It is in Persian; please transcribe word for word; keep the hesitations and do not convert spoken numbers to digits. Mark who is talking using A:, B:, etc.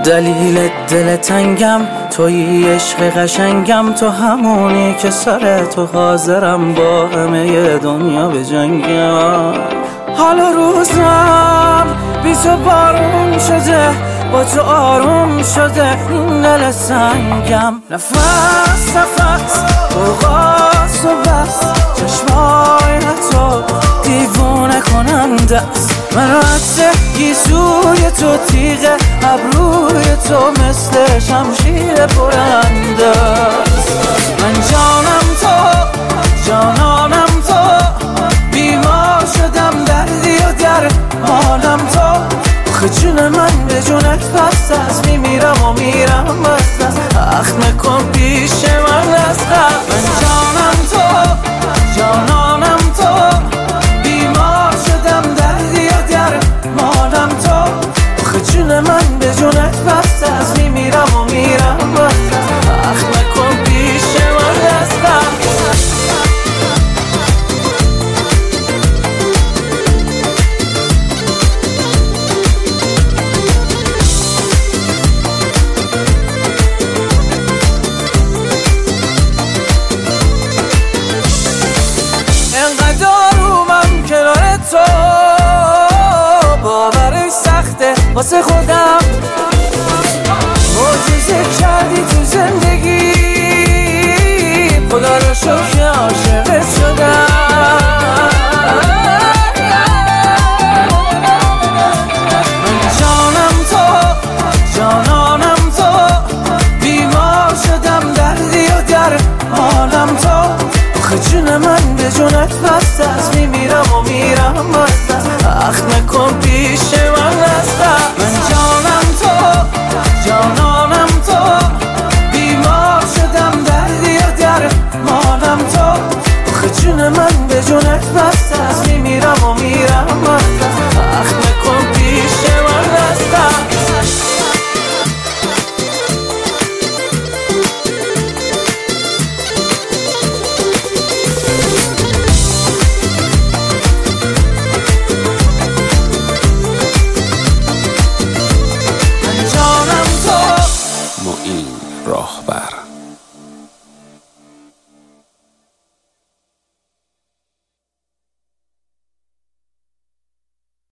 A: دلیل دل تنگم تویی، عشق قشنگم تو، همونی که سر تو حاضرم با همه دنیا به جنگم. حالا روزم بی تو بارون شده، با تو آروم شده این دل سنگم. نفس نفس برقاس و بس، چشمای تو دیوونه کننده است. من رد گیسوی تو، تیغ ابروی تو مثل شمشیر برنده است. من جانم تو، جانانم تو، بیمار شدم دردی و در حالم تو. آخه جون من به جونت بست است، میمیرم و میرم بست است. اخ نکن پیش من است. من جانم تو، جانانم تو، بیمار شدم دردی و در حالم تو. آخه جون من به جونت بست است، میمیرم و میرم بست است. اخ نکن پیش من است. واسه خودم معجزه کردی تو زندگی، خدا رو شکر عاشقت شدم. من جانم تو، جانانم تو، بیمار شدم دردی و در حالم تو. آخه جون من به جونت بست است، میمیرم و میرم بست است. اخ نکن پیش من است. من جانم تو، جانانم تو، بیمار شدم دردی و در حالم تو. آخه جون من به جونت بست